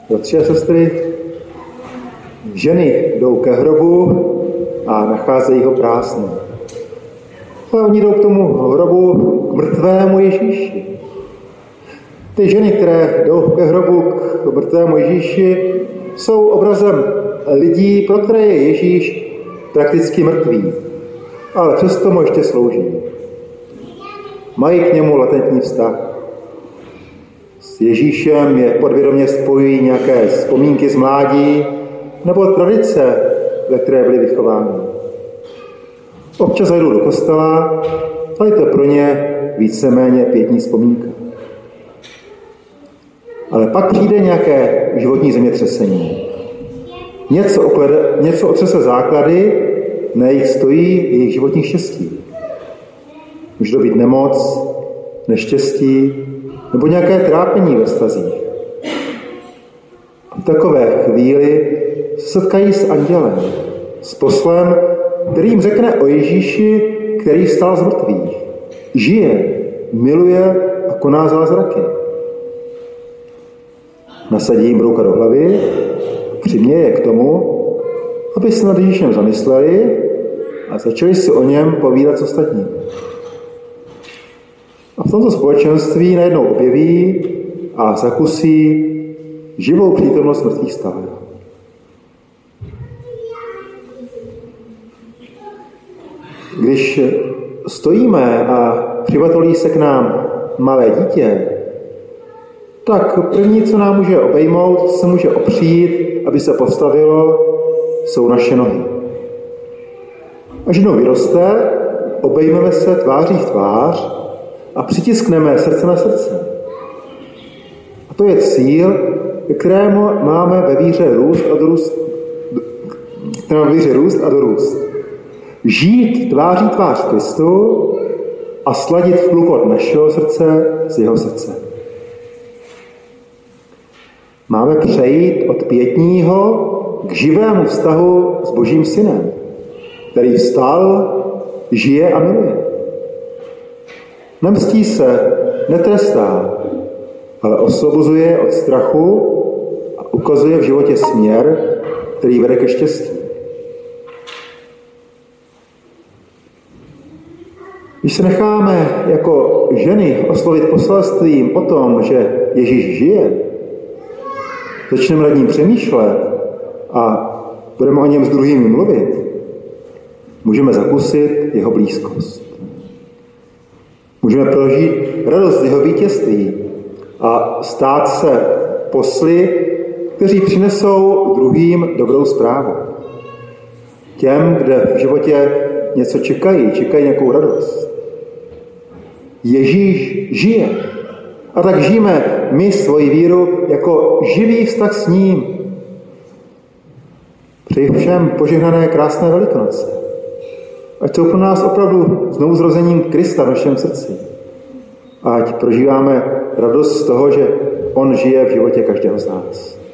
Bratři a sestry, ženy jdou ke hrobu a nacházejí ho prázdný. Ale oni jdou k tomu hrobu, k mrtvému Ježíši. Ty ženy, které jdou ke hrobu k mrtvému Ježíši, jsou obrazem lidí, pro které je Ježíš prakticky mrtvý, ale přesto mu ještě slouží. Mají k němu latentní vztah. S Ježíšem je podvědomě spojují nějaké vzpomínky z mládí nebo tradice, ve které byly vychovány. Občas zajdou do kostela, ale je to pro ně víceméně pětní vzpomínka. Ale pak přijde nějaké životní zemětřesení. Něco otřese základy, na jejich stojí jejich životní štěstí. Může to být nemoc, neštěstí nebo nějaké trápení ve vztazích. V takové chvíli se setkají s andělem, s poslem, který jim řekne o Ježíši, který vstal z mrtvých. Žije, miluje a koná zázraky. Nasadí jim brouka do hlavy, přiměje je k tomu, aby se nad Ježíšem zamysleli a začali si o něm povídat s ostatními. A v tomto společenství najednou objeví a zakusí živou přítomnost mrtvých stále. Když stojíme a přivatolí se k nám malé dítě, tak první, co nám může obejmout, se může opřít, aby se postavilo, jsou naše nohy. Až jednou vyroste, obejmeme se tváří v tvář a přitiskneme srdce na srdce. A to je cíl, ke kterému máme ve víře růst a dorůst. Žít tváří tvář Kristu a sladit klukot našeho srdce z jeho srdce. Máme přejít od pětního k živému vztahu s Božím synem, který vstal, žije a miluje. Nemstí se, netrestá, ale osvobozuje od strachu a ukazuje v životě směr, který vede ke štěstí. Když se necháme jako ženy oslovit poselstvím o tom, že Ježíš žije, začneme nad ním přemýšlet a budeme o něm s druhými mluvit, můžeme zakusit jeho blízkost. Můžeme prožít radost jeho vítězství a stát se posly, kteří přinesou druhým dobrou zprávu. Těm, kde v životě něco čekají nějakou radost. Ježíš žije. A tak žijeme my svoji víru jako živý vztah s ním. Přeji všem požehnané krásné Velikonoce. Ať jsou pro nás opravdu znovuzrozením Krista v našem srdci. A ať prožíváme radost z toho, že on žije v životě každého z nás.